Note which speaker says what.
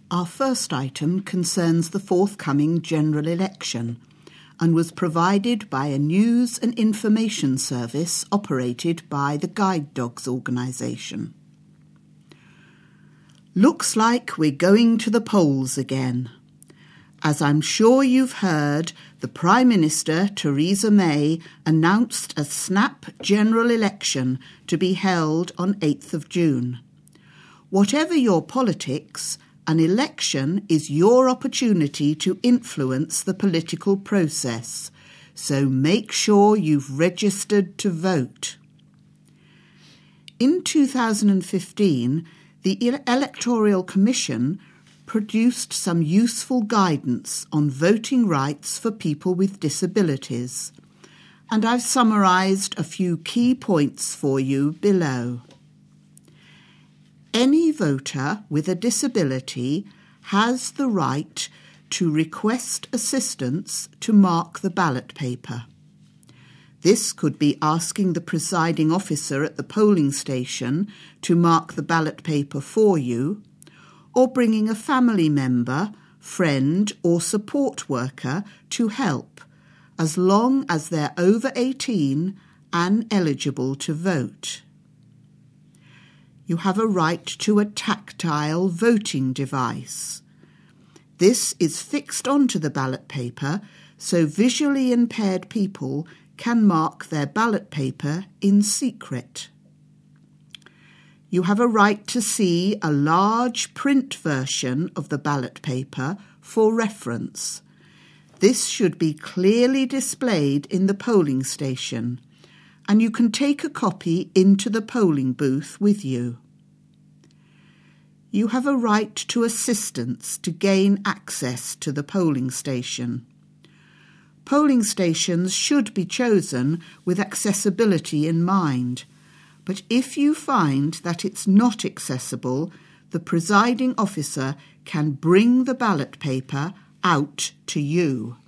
Speaker 1: Our first item concerns the forthcoming general election and was provided by a news and information service operated by the Guide Dogs organisation. Looks like we're going to the polls again. As I'm sure you've heard, the Prime Minister, Theresa May, announced a snap general election to be held on 8th of June. Whatever your politics, an election is your opportunity to influence the political process, so make sure you've registered to vote. In 2015, the Electoral Commission produced some useful guidance on voting rights for people with disabilities, and I've summarised a few key points for you below. Any voter with a disability has the right to request assistance to mark the ballot paper. This could be asking the presiding officer at the polling station to mark the ballot paper for you, or bringing a family member, friend or support worker to help, as long as they're over 18 and eligible to vote. You have a right to a tactile voting device. This is fixed onto the ballot paper so visually impaired people can mark their ballot paper in secret. You have a right to see a large print version of the ballot paper for reference. This should be clearly displayed in the polling station, and you can take a copy into the polling booth with you. You have a right to assistance to gain access to the polling station. Polling stations should be chosen with accessibility in mind, but if you find that it's not accessible, the presiding officer can bring the ballot paper out to you.